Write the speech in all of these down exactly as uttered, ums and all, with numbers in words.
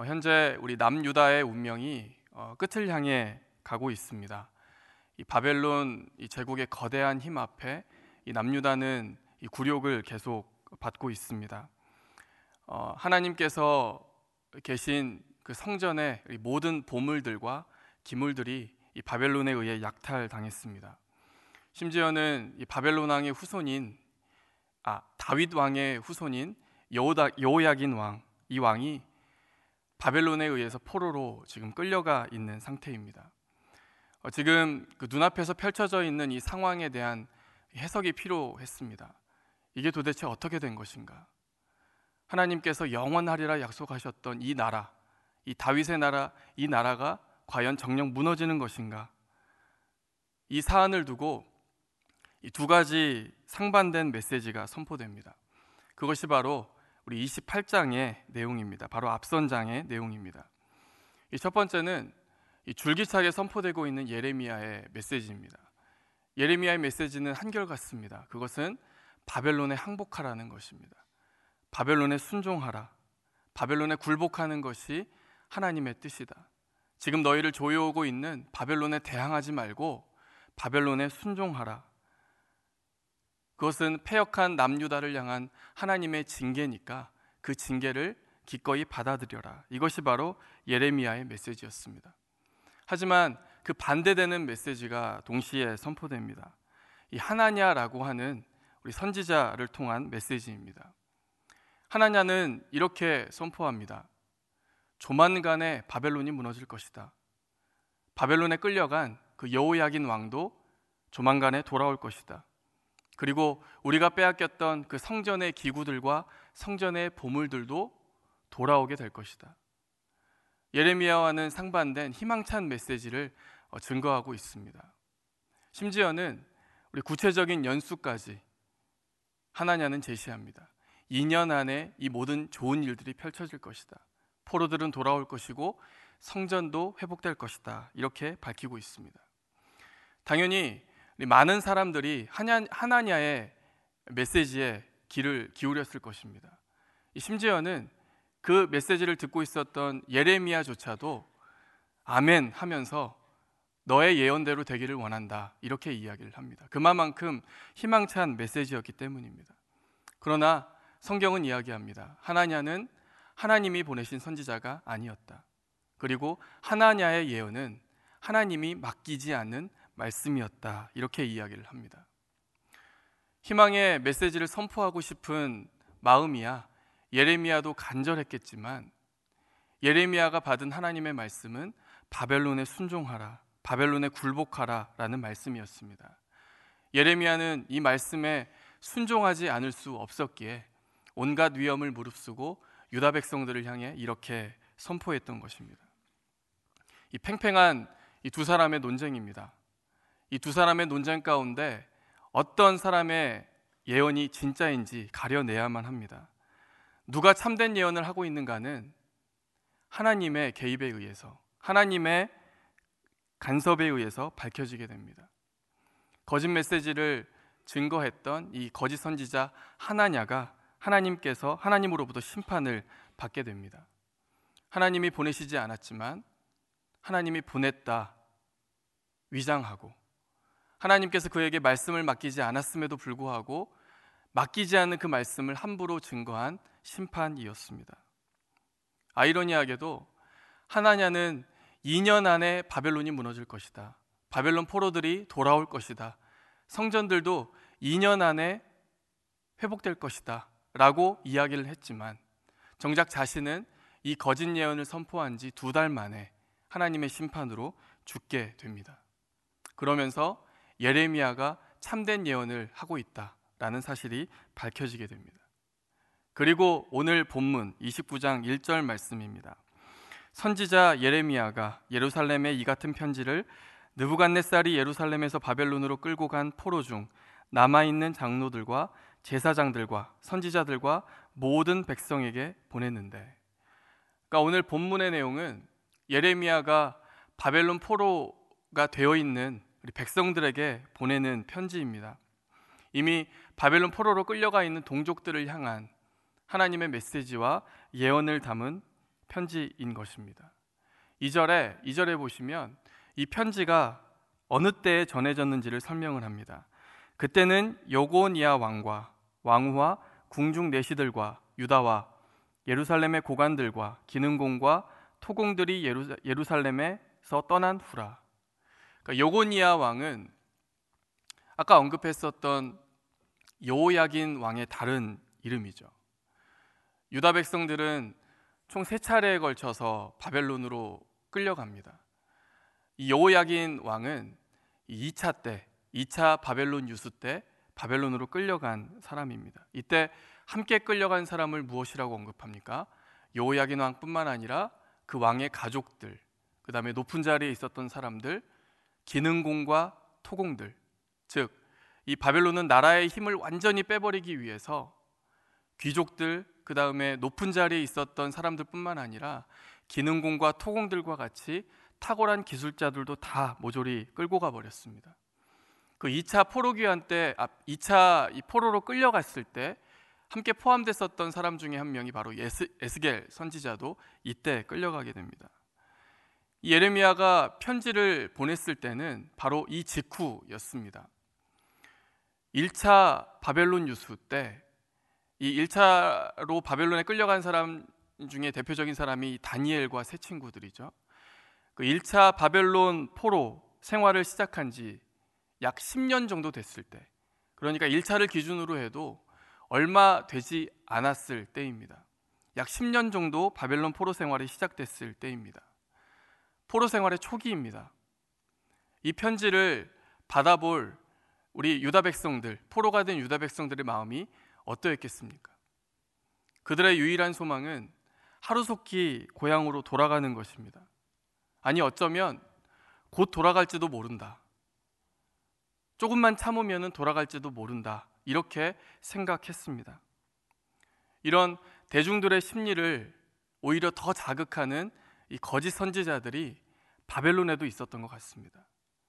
어, 현재 우리 남유다의 운명이 어, 끝을 향해 가고 있습니다. 이 바벨론 이 제국의 거대한 힘 앞에 이 남유다는 이 굴욕을 계속 받고 있습니다. 어, 하나님께서 계신 그 성전의 모든 보물들과 기물들이 이 바벨론에 의해 약탈당했습니다. 심지어는 이 바벨론 왕의 후손인 아 다윗 왕의 후손인 여호다, 여호야긴 왕, 이 왕이 바벨론에 의해서 포로로 지금 끌려가 있는 상태입니다. 어, 지금 그 눈앞에서 펼쳐져 있는 이 상황에 대한 해석이 필요했습니다. 이게 도대체 어떻게 된 것인가? 하나님께서 영원하리라 약속하셨던 이 나라, 이 다윗의 나라, 이 나라가 과연 정녕 무너지는 것인가? 이 사안을 두고 이 두 가지 상반된 메시지가 선포됩니다. 그것이 바로 우리 이십팔 장의 내용입니다. 바로 앞선 장의 내용입니다. 이 첫 번째는 이 줄기차게 선포되고 있는 예레미야의 메시지입니다. 예레미야의 메시지는 한결같습니다. 그것은 바벨론에 항복하라는 것입니다. 바벨론에 순종하라. 바벨론에 굴복하는 것이 하나님의 뜻이다. 지금 너희를 조여오고 있는 바벨론에 대항하지 말고 바벨론에 순종하라. 그것은 패역한 남유다를 향한 하나님의 징계니까 그 징계를 기꺼이 받아들여라. 이것이 바로 예레미야의 메시지였습니다. 하지만 그 반대되는 메시지가 동시에 선포됩니다. 이 하나냐라고 하는 우리 선지자를 통한 메시지입니다. 하나냐는 이렇게 선포합니다. 조만간에 바벨론이 무너질 것이다. 바벨론에 끌려간 그 여호야긴 왕도 조만간에 돌아올 것이다. 그리고 우리가 빼앗겼던 그 성전의 기구들과 성전의 보물들도 돌아오게 될 것이다. 예레미야와는 상반된 희망찬 메시지를 증거하고 있습니다. 심지어는 우리 구체적인 연수까지 하나냐는 제시합니다. 이 년 안에 이 모든 좋은 일들이 펼쳐질 것이다. 포로들은 돌아올 것이고 성전도 회복될 것이다. 이렇게 밝히고 있습니다. 당연히 많은 사람들이 하나냐의 메시지에 귀를 기울였을 것입니다. 심지어는 그 메시지를 듣고 있었던 예레미야조차도 아멘 하면서 너의 예언대로 되기를 원한다. 이렇게 이야기를 합니다. 그만큼 희망찬 메시지였기 때문입니다. 그러나 성경은 이야기합니다. 하나냐는 하나님이 보내신 선지자가 아니었다. 그리고 하나냐의 예언은 하나님이 맡기지 않는 말씀이었다. 이렇게 이야기를 합니다. 희망의 메시지를 선포하고 싶은 마음이야 예레미야도 간절했겠지만 예레미야가 받은 하나님의 말씀은 바벨론에 순종하라, 바벨론에 굴복하라 라는 말씀이었습니다. 예레미야는 이 말씀에 순종하지 않을 수 없었기에 온갖 위험을 무릅쓰고 유다 백성들을 향해 이렇게 선포했던 것입니다. 이 팽팽한 이 두 사람의 논쟁입니다. 이 두 사람의 논쟁 가운데 어떤 사람의 예언이 진짜인지 가려내야만 합니다. 누가 참된 예언을 하고 있는가는 하나님의 개입에 의해서, 하나님의 간섭에 의해서 밝혀지게 됩니다. 거짓 메시지를 증거했던 이 거짓 선지자 하나냐가 하나님께서 하나님으로부터 심판을 받게 됩니다. 하나님이 보내시지 않았지만 하나님이 보냈다 위장하고 하나님께서 그에게 말씀을 맡기지 않았음에도 불구하고 맡기지 않은 그 말씀을 함부로 증거한 심판이었습니다. 아이러니하게도 하나냐는 이 년 안에 바벨론이 무너질 것이다. 바벨론 포로들이 돌아올 것이다. 성전들도 이 년 안에 회복될 것이다 라고 이야기를 했지만 정작 자신은 이 거짓 예언을 선포한 지 두 달 만에 하나님의 심판으로 죽게 됩니다. 그러면서 예레미야가 참된 예언을 하고 있다라는 사실이 밝혀지게 됩니다. 그리고 오늘 본문 이십구 장 일 절 말씀입니다. 선지자 예레미야가 예루살렘에 이 같은 편지를 느부갓네살이 예루살렘에서 바벨론으로 끌고 간 포로 중 남아있는 장로들과 제사장들과 선지자들과 모든 백성에게 보냈는데, 그러니까 오늘 본문의 내용은 예레미야가 바벨론 포로가 되어 있는 우리 백성들에게 보내는 편지입니다. 이미 바벨론 포로로 끌려가 있는 동족들을 향한 하나님의 메시지와 예언을 담은 편지인 것입니다. 이 절에 이 절에 보시면 이 편지가 어느 때에 전해졌는지를 설명을 합니다. 그때는 여고니아 왕과 왕후와 궁중 내시들과 유다와 예루살렘의 고관들과 기능공과 토공들이 예루, 예루살렘에서 떠난 후라. 그러니까 여고니아 왕은 아까 언급했었던 여호야긴 왕의 다른 이름이죠. 유다 백성들은 총 세 차례에 걸쳐서 바벨론으로 끌려갑니다. 이 여호야긴 왕은 이 차 때, 이 차 바벨론 유수 때 바벨론으로 끌려간 사람입니다. 이때 함께 끌려간 사람을 무엇이라고 언급합니까? 여호야긴 왕뿐만 아니라 그 왕의 가족들, 그 다음에 높은 자리에 있었던 사람들, 기능공과 토공들, 즉 이 바벨론은 나라의 힘을 완전히 빼버리기 위해서 귀족들, 그 다음에 높은 자리에 있었던 사람들뿐만 아니라 기능공과 토공들과 같이 탁월한 기술자들도 다 모조리 끌고 가버렸습니다. 그 이 차 포로 귀환 때, 이 차 이 포로로 끌려갔을 때 함께 포함됐었던 사람 중에 한 명이 바로 에스, 에스겔 선지자도 이때 끌려가게 됩니다. 예레미야가 편지를 보냈을 때는 바로 이 직후였습니다. 일 차 바벨론 유수 때 이 일 차로 바벨론에 끌려간 사람 중에 대표적인 사람이 다니엘과 세 친구들이죠. 그 일 차 바벨론 포로 생활을 시작한 지 약 십 년 정도 됐을 때, 그러니까 일 차를 기준으로 해도 얼마 되지 않았을 때입니다. 약 십 년 정도 바벨론 포로 생활이 시작됐을 때입니다. 포로 생활의 초기입니다. 이 편지를 받아볼 우리 유다 백성들, 포로가 된 유다 백성들의 마음이 어떠했겠습니까? 그들의 유일한 소망은 하루속히 고향으로 돌아가는 것입니다. 아니 어쩌면 곧 돌아갈지도 모른다. 조금만 참으면 돌아갈지도 모른다. 이렇게 생각했습니다. 이런 대중들의 심리를 오히려 더 자극하는 이 거짓 선지자들이 바벨론에도 있었던 것 같습니다.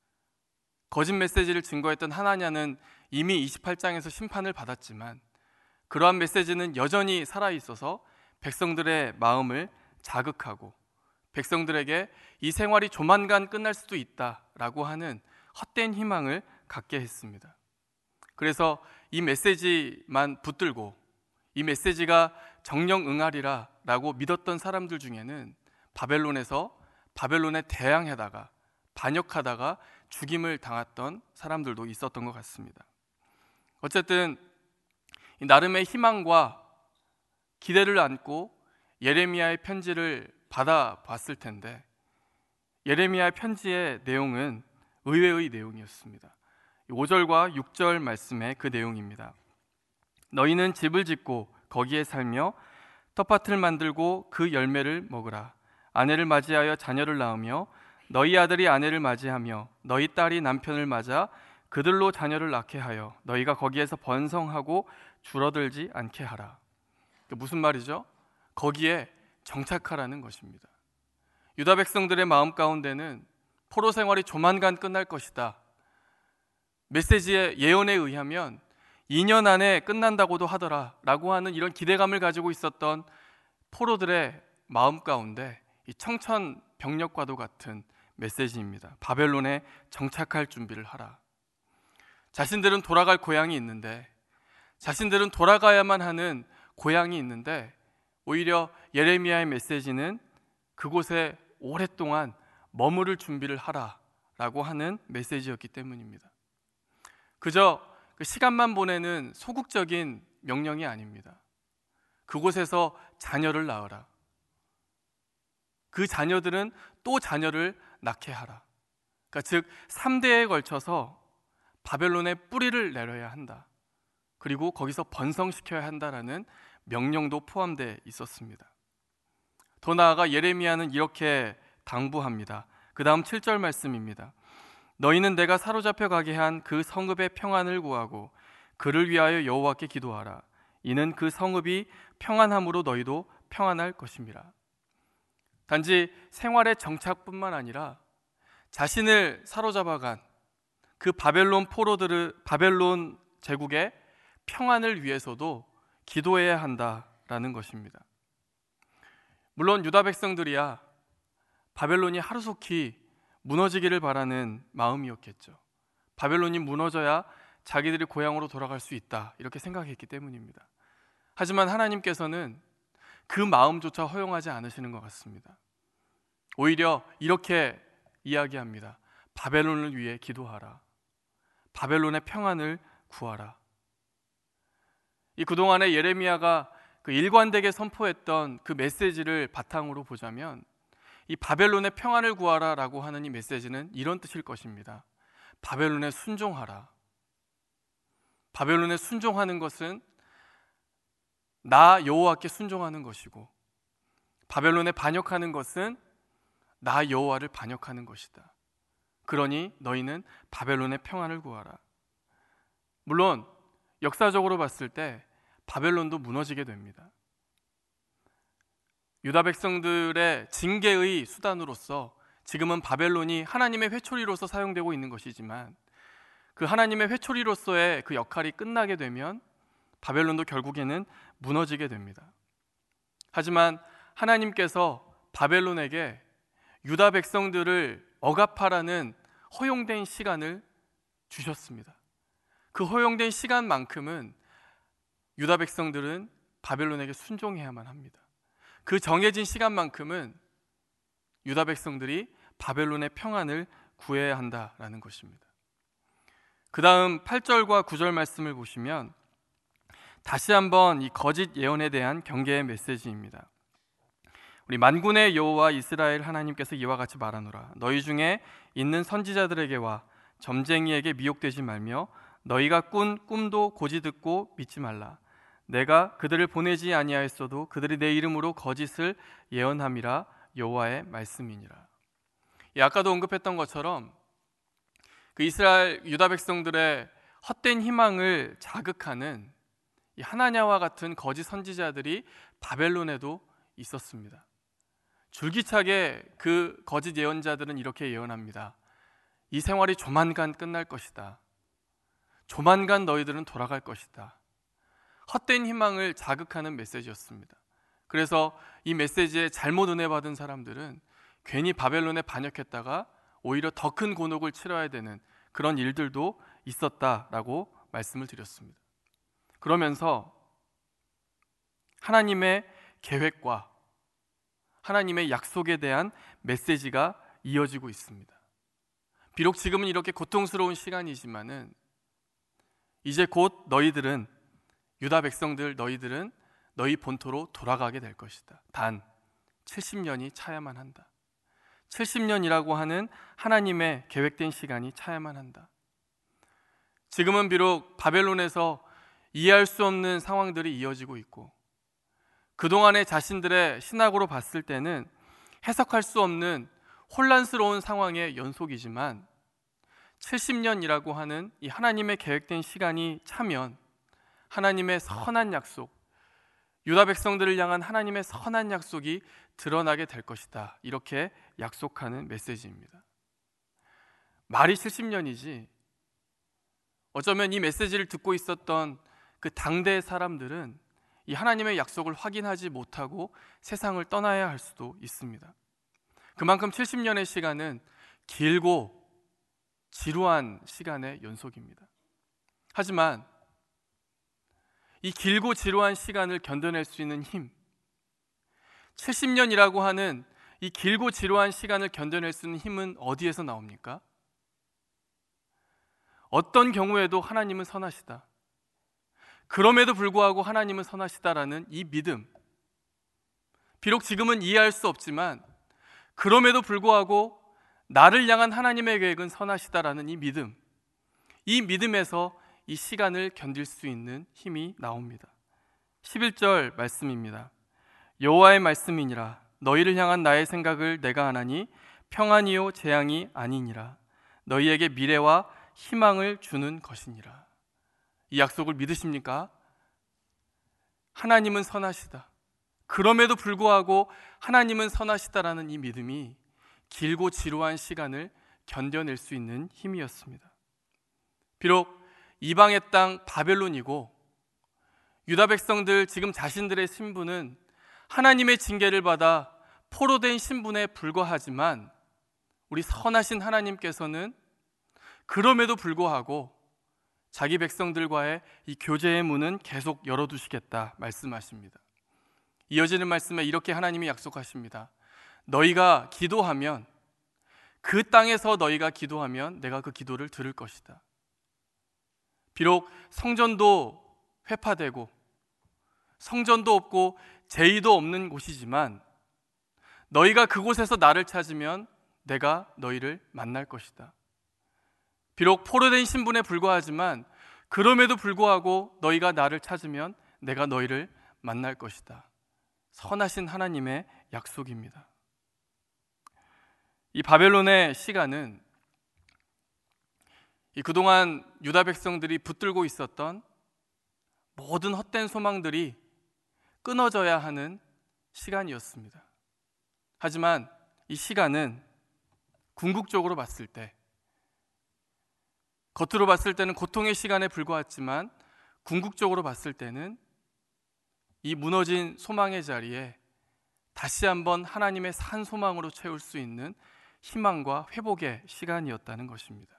거짓 메시지를 증거했던 하나냐는 이미 이십팔 장에서 심판을 받았지만 그러한 메시지는 여전히 살아있어서 백성들의 마음을 자극하고 백성들에게 이 생활이 조만간 끝날 수도 있다라고 하는 헛된 희망을 갖게 했습니다. 그래서 이 메시지만 붙들고 이 메시지가 정령 응하리라 라고 믿었던 사람들 중에는 바벨론에서 바벨론에 대항하다가 반역하다가 죽임을 당했던 사람들도 있었던 것 같습니다. 어쨌든 나름의 희망과 기대를 안고 예레미야의 편지를 받아봤을 텐데 예레미야의 편지의 내용은 의외의 내용이었습니다. 오 절과 육 절 말씀의 그 내용입니다. 너희는 집을 짓고 거기에 살며 텃밭을 만들고 그 열매를 먹으라. 아내를 맞이하여 자녀를 낳으며 너희 아들이 아내를 맞이하며 너희 딸이 남편을 맞아 그들로 자녀를 낳게 하여 너희가 거기에서 번성하고 줄어들지 않게 하라. 무슨 말이죠? 거기에 정착하라는 것입니다. 유다 백성들의 마음 가운데는 포로 생활이 조만간 끝날 것이다. 메시지의 예언에 의하면 이 년 안에 끝난다고도 하더라 라고 하는 이런 기대감을 가지고 있었던 포로들의 마음 가운데 이 청천벽력과도 같은 메시지입니다. 바벨론에 정착할 준비를 하라. 자신들은 돌아갈 고향이 있는데 자신들은 돌아가야만 하는 고향이 있는데 오히려 예레미야의 메시지는 그곳에 오랫동안 머무를 준비를 하라라고 하는 메시지였기 때문입니다. 그저 그 시간만 보내는 소극적인 명령이 아닙니다. 그곳에서 자녀를 낳으라. 그 자녀들은 또 자녀를 낳게 하라. 그러니까 즉 삼 대에 걸쳐서 바벨론에 뿌리를 내려야 한다. 그리고 거기서 번성시켜야 한다라는 명령도 포함되어 있었습니다. 더 나아가 예레미야는 이렇게 당부합니다. 그 다음 칠 절 말씀입니다. 너희는 내가 사로잡혀 가게 한 그 성읍의 평안을 구하고 그를 위하여 여호와께 기도하라. 이는 그 성읍이 평안함으로 너희도 평안할 것임이라. 단지 생활의 정착뿐만 아니라 자신을 사로잡아간 그 바벨론 포로들을 바벨론 제국의 평안을 위해서도 기도해야 한다라는 것입니다. 물론 유다 백성들이야 바벨론이 하루속히 무너지기를 바라는 마음이었겠죠. 바벨론이 무너져야 자기들이 고향으로 돌아갈 수 있다, 이렇게 생각했기 때문입니다. 하지만 하나님께서는 그 마음조차 허용하지 않으시는 것 같습니다. 오히려 이렇게 이야기합니다. 바벨론을 위해 기도하라. 바벨론의 평안을 구하라. 이 그동안에 예레미야가 그 일관되게 선포했던 그 메시지를 바탕으로 보자면 이 바벨론의 평안을 구하라 라고 하는 이 메시지는 이런 뜻일 것입니다. 바벨론에 순종하라. 바벨론에 순종하는 것은 나 여호와께 순종하는 것이고, 바벨론에 반역하는 것은 나 여호와를 반역하는 것이다. 그러니 너희는 바벨론의 평안을 구하라. 물론 역사적으로 봤을 때 바벨론도 무너지게 됩니다. 유다 백성들의 징계의 수단으로서 지금은 바벨론이 하나님의 회초리로서 사용되고 있는 것이지만, 그 하나님의 회초리로서의 그 역할이 끝나게 되면 바벨론도 결국에는 무너지게 됩니다. 하지만 하나님께서 바벨론에게 유다 백성들을 억압하라는 허용된 시간을 주셨습니다. 그 허용된 시간만큼은 유다 백성들은 바벨론에게 순종해야만 합니다. 그 정해진 시간만큼은 유다 백성들이 바벨론의 평안을 구해야 한다라는 것입니다. 그 다음 팔 절과 구 절 말씀을 보시면 다시 한번 이 거짓 예언에 대한 경계의 메시지입니다. 우리 만군의 여호와 이스라엘 하나님께서 이와 같이 말하노라. 너희 중에 있는 선지자들에게와 점쟁이에게 미혹되지 말며 너희가 꾼 꿈도 고지 듣고 믿지 말라. 내가 그들을 보내지 아니하였어도 그들이 내 이름으로 거짓을 예언함이라. 여호와의 말씀이니라. 예, 아까도 언급했던 것처럼 그 이스라엘 유다 백성들의 헛된 희망을 자극하는 이 하나냐와 같은 거짓 선지자들이 바벨론에도 있었습니다. 줄기차게 그 거짓 예언자들은 이렇게 예언합니다. 이 생활이 조만간 끝날 것이다. 조만간 너희들은 돌아갈 것이다. 헛된 희망을 자극하는 메시지였습니다. 그래서 이 메시지에 잘못 은혜 받은 사람들은 괜히 바벨론에 반역했다가 오히려 더 큰 곤혹을 치러야 되는 그런 일들도 있었다라고 말씀을 드렸습니다. 그러면서 하나님의 계획과 하나님의 약속에 대한 메시지가 이어지고 있습니다. 비록 지금은 이렇게 고통스러운 시간이지만은 이제 곧 너희들은, 유다 백성들 너희들은 너희 본토로 돌아가게 될 것이다. 단 칠십 년이 차야만 한다. 칠십 년이라고 하는 하나님의 계획된 시간이 차야만 한다. 지금은 비록 바벨론에서 이해할 수 없는 상황들이 이어지고 있고, 그동안의 자신들의 신학으로 봤을 때는 해석할 수 없는 혼란스러운 상황의 연속이지만, 칠십 년이라고 하는 이 하나님의 계획된 시간이 차면 하나님의 선한 약속, 유다 백성들을 향한 하나님의 선한 약속이 드러나게 될 것이다. 이렇게 약속하는 메시지입니다. 말이 칠십 년이지 어쩌면 이 메시지를 듣고 있었던 그 당대 사람들은 이 하나님의 약속을 확인하지 못하고 세상을 떠나야 할 수도 있습니다. 그만큼 칠십 년의 시간은 길고 지루한 시간의 연속입니다. 하지만 이 길고 지루한 시간을 견뎌낼 수 있는 힘, 칠십 년이라고 하는 이 길고 지루한 시간을 견뎌낼 수 있는 힘은 어디에서 나옵니까? 어떤 경우에도 하나님은 선하시다. 그럼에도 불구하고 하나님은 선하시다라는 이 믿음, 비록 지금은 이해할 수 없지만 그럼에도 불구하고 나를 향한 하나님의 계획은 선하시다라는 이 믿음, 이 믿음에서 이 시간을 견딜 수 있는 힘이 나옵니다. 십일 절 말씀입니다. 여호와의 말씀이니라. 너희를 향한 나의 생각을 내가 아나니 평안이요 재앙이 아니니라. 너희에게 미래와 희망을 주는 것이니라. 이 약속을 믿으십니까? 하나님은 선하시다. 그럼에도 불구하고 하나님은 선하시다라는 이 믿음이 길고 지루한 시간을 견뎌낼 수 있는 힘이었습니다. 비록 이방의 땅 바벨론이고 유다 백성들 지금 자신들의 신분은 하나님의 징계를 받아 포로된 신분에 불과하지만 우리 선하신 하나님께서는 그럼에도 불구하고 자기 백성들과의 이 교제의 문은 계속 열어두시겠다 말씀하십니다. 이어지는 말씀에 이렇게 하나님이 약속하십니다. 너희가 기도하면, 그 땅에서 너희가 기도하면 내가 그 기도를 들을 것이다. 비록 성전도 회파되고 성전도 없고 제의도 없는 곳이지만 너희가 그곳에서 나를 찾으면 내가 너희를 만날 것이다. 비록 포로된 신분에 불과하지만 그럼에도 불구하고 너희가 나를 찾으면 내가 너희를 만날 것이다. 선하신 하나님의 약속입니다. 이 바벨론의 시간은 이 그동안 유다 백성들이 붙들고 있었던 모든 헛된 소망들이 끊어져야 하는 시간이었습니다. 하지만 이 시간은 궁극적으로 봤을 때, 겉으로 봤을 때는 고통의 시간에 불과했지만 궁극적으로 봤을 때는 이 무너진 소망의 자리에 다시 한번 하나님의 산 소망으로 채울 수 있는 희망과 회복의 시간이었다는 것입니다.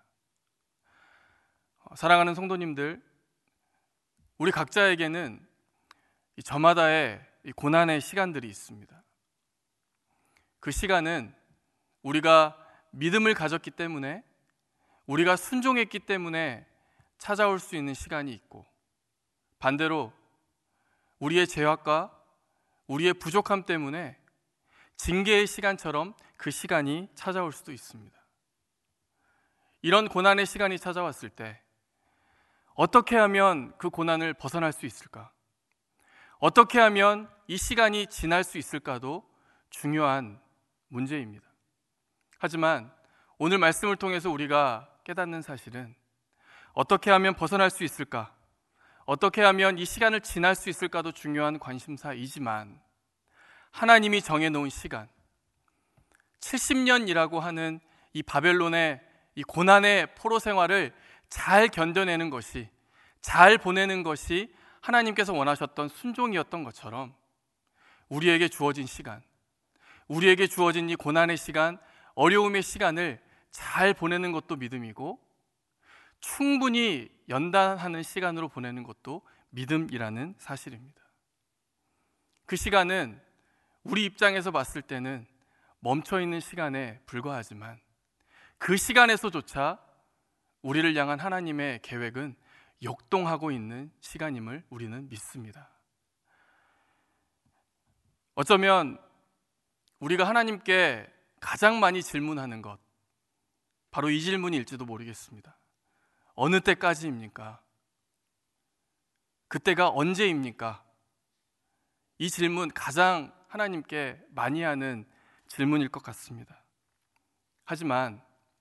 사랑하는 성도님들, 우리 각자에게는 저마다의 고난의 시간들이 있습니다. 그 시간은 우리가 믿음을 가졌기 때문에, 우리가 순종했기 때문에 찾아올 수 있는 시간이 있고, 반대로 우리의 죄악과 우리의 부족함 때문에 징계의 시간처럼 그 시간이 찾아올 수도 있습니다. 이런 고난의 시간이 찾아왔을 때 어떻게 하면 그 고난을 벗어날 수 있을까? 어떻게 하면 이 시간이 지날 수 있을까도 중요한 문제입니다. 하지만 오늘 말씀을 통해서 우리가 깨닫는 사실은 어떻게 하면 벗어날 수 있을까? 어떻게 하면 이 시간을 지날 수 있을까도 중요한 관심사이지만 하나님이 정해놓은 시간, 칠십 년이라고 하는 이 바벨론의 이 고난의 포로 생활을 잘 견뎌내는 것이, 잘 보내는 것이 하나님께서 원하셨던 순종이었던 것처럼 우리에게 주어진 시간, 우리에게 주어진 이 고난의 시간, 어려움의 시간을 잘 보내는 것도 믿음이고 충분히 연단하는 시간으로 보내는 것도 믿음이라는 사실입니다. 그 시간은 우리 입장에서 봤을 때는 멈춰있는 시간에 불과하지만 그 시간에서조차 우리를 향한 하나님의 계획은 역동하고 있는 시간임을 우리는 믿습니다. 어쩌면 우리가 하나님께 가장 많이 질문하는 것, 바로 이 질문일지도 모르겠습니다. 어느 때까지입니까? 그때가 언제입니까? 이 질문 가장 하나님께 많이 하는 질문일 것 같습니다. 하지만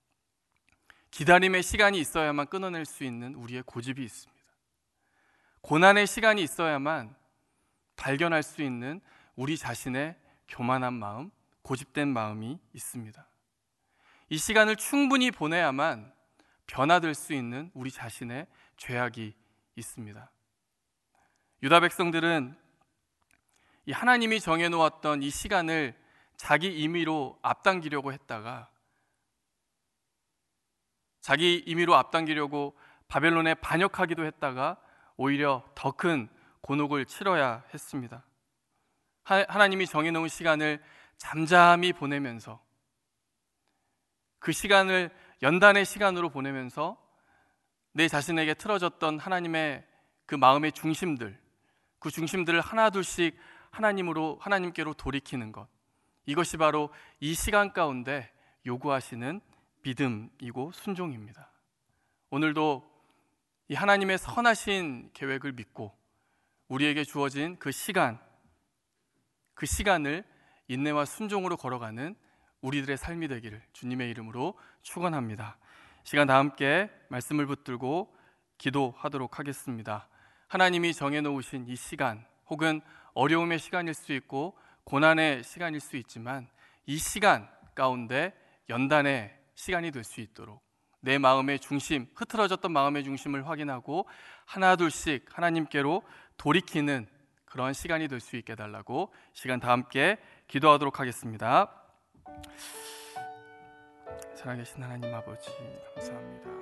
기다림의 시간이 있어야만 끊어낼 수 있는 우리의 고집이 있습니다. 고난의 시간이 있어야만 발견할 수 있는 우리 자신의 교만한 마음, 고집된 마음이 있습니다. 이 시간을 충분히 보내야만 변화될 수 있는 우리 자신의 죄악이 있습니다. 유다 백성들은 이 하나님이 정해놓았던 이 시간을 자기 임의로 앞당기려고 했다가, 자기 임의로 앞당기려고 바벨론에 반역하기도 했다가 오히려 더 큰 곤혹을 치러야 했습니다. 하, 하나님이 정해놓은 시간을 잠잠히 보내면서, 그 시간을 연단의 시간으로 보내면서 내 자신에게 틀어졌던 하나님의 그 마음의 중심들, 그 중심들을 하나둘씩 하나님으로, 하나님께로 돌이키는 것, 이것이 바로 이 시간 가운데 요구하시는 믿음이고 순종입니다. 오늘도 이 하나님의 선하신 계획을 믿고 우리에게 주어진 그 시간, 그 시간을 인내와 순종으로 걸어가는 우리들의 삶이 되기를 주님의 이름으로 축원합니다. 시간 다 함께 말씀을 붙들고 기도하도록 하겠습니다. 하나님이 정해놓으신 이 시간, 혹은 어려움의 시간일 수 있고 고난의 시간일 수 있지만 이 시간 가운데 연단의 시간이 될 수 있도록 내 마음의 중심, 흐트러졌던 마음의 중심을 확인하고 하나둘씩 하나님께로 돌이키는 그런 시간이 될 수 있게 해달라고 시간 다 함께 기도하도록 하겠습니다. 살아계신 하나님 아버지 감사합니다.